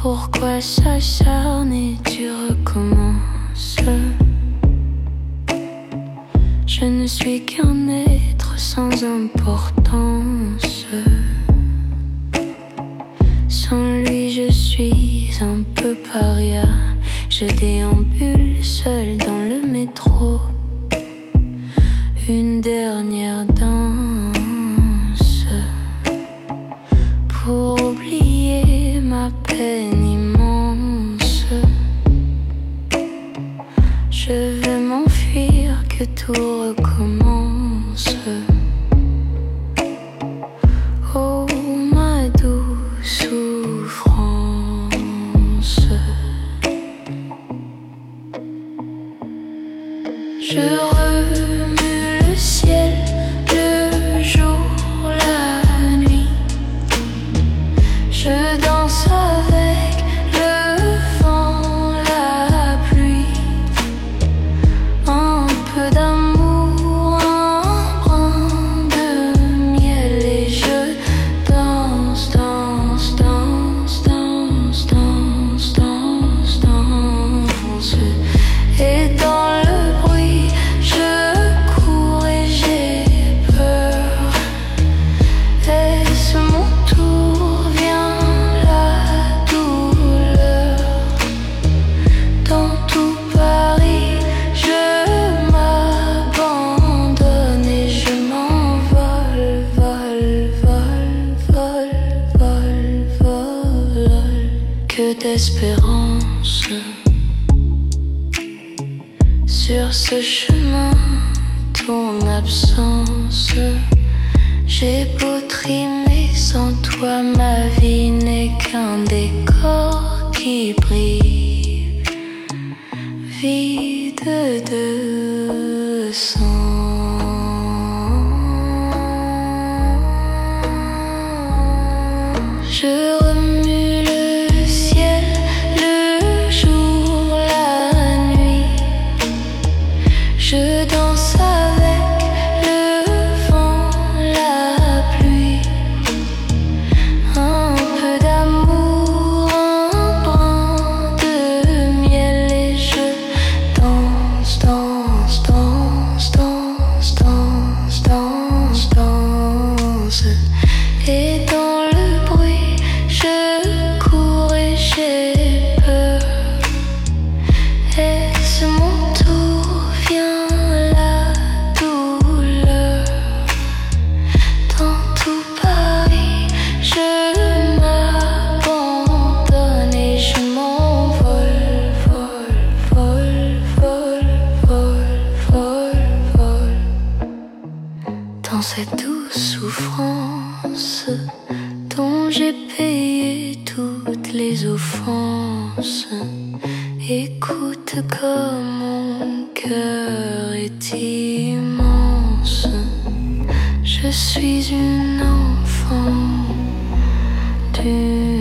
Pourquoi s'acharner, tu recommences. Je ne suis qu'un être sans importance. Sans lui je suis un peu paria. Je déambule seul dans le métro. Une dernière danse pour oublier ma peine immense. Je veux m'enfuir, que tout recommence. Oh ma douce souffrance. Je remue le ciel, le jour, la nuit. Je danse avec le vent, la pluie. Un peu d'amour, un brin de miel. Et je danse, danse, danse, danse, danse, danse, danse. Et dans le bruit, je cours et j'ai peur. Est-ce mon tour, vient la douleur. Dans tout Paris, je m'abandonne et je m'envole, vole, vole, vole, vole, vole. Que d'espérance. Sur ce chemin, ton absence. J'ai beau trimer, sans toi ma vie n'est qu'un décor qui brille, vide de sens. Je remue le ciel, le jour, la nuit. Je danse avec le vent, la pluie. Un peu d'amour, un brin de miel. Et je danse, danse, danse, danse, danse, danse, danse. Et dans le bruit, je cours et j'ai peur. Est-ce mon tour, vient la douleur. Dans tout Paris, je m'abandonne et je m'envole, vole, vole, vole, vole, vole, vole. Dans cette douce souffrance dont j'ai payé toutes les offenses. Écoute comme mon cœur est immense. Je suis une enfant du